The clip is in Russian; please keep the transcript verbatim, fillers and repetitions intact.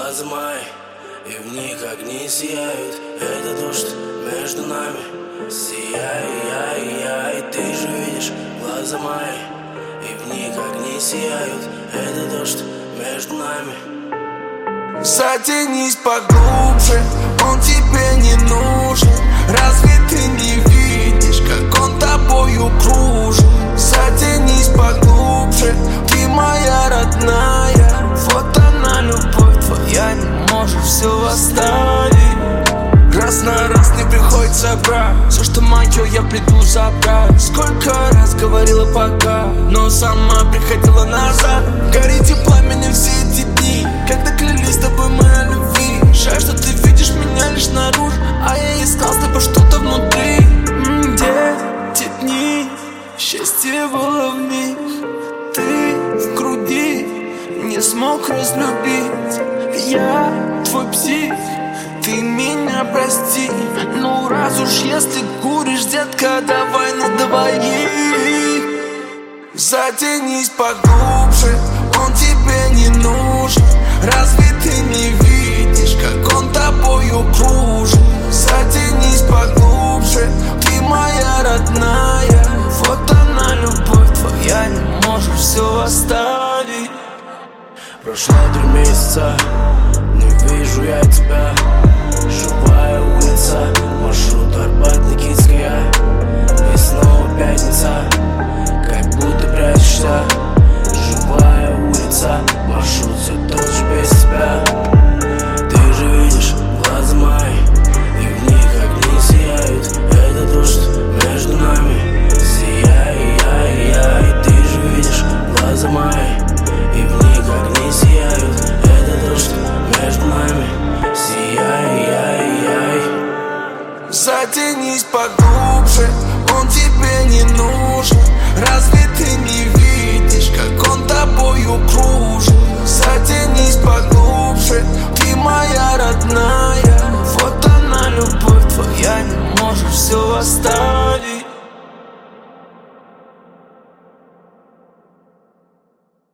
глаза мои, и в них огни сияют. Это дождь между нами, сияй, яй, яй. Ты же видишь глаза мои, и в них огни сияют. Это дождь между нами. Затянись поглубже, он тебе не нужен. Разве ты не видишь, как он тобою кружит? Затянись поглубже, ты моя родная. Вот она, любовь твоя, не можешь все оставить. Раз на раз не приходится брать все, что мое, я приду забрать. Сколько раз говорила пока, но сама приходила назад. Горите пламенем все эти дни, когда клялись с тобой мы о любви. Жаль, что ты видишь меня лишь наружу, а я искал с тобой что-то внутри. М-м, где те дни, счастье было в них. Ты в груди не смог разлюбить. Я твой псих, ты меня прости. Ну раз уж если куришь, детка, давай на двоих. Затянись поглубже, он тебе не нужен. Разве ты не видишь, как он тобою кружит? Затянись поглубже, ты моя родная. Вот она, любовь твоя, не можешь все оставить. Прошло три месяца, не вижу я тебя. Живая улица, маршрут Арбат-Никитская. И снова пятница, как будто прячешься. Живая улица, маршрут все тот же без тебя. Ты же видишь глаза мои, и в них огни сияют. Это дождь между нами, сияй, яй, яй. Ты же видишь глаза мои, и в них огни сияют. Это дождь между нами, сияй, яй, яй. Затянись поглубже, он тебе не нужен. Разве ты не видишь, как он тобою кружит? Затянись поглубже, ты моя родная. Вот она, любовь твоя, не можешь все оставить.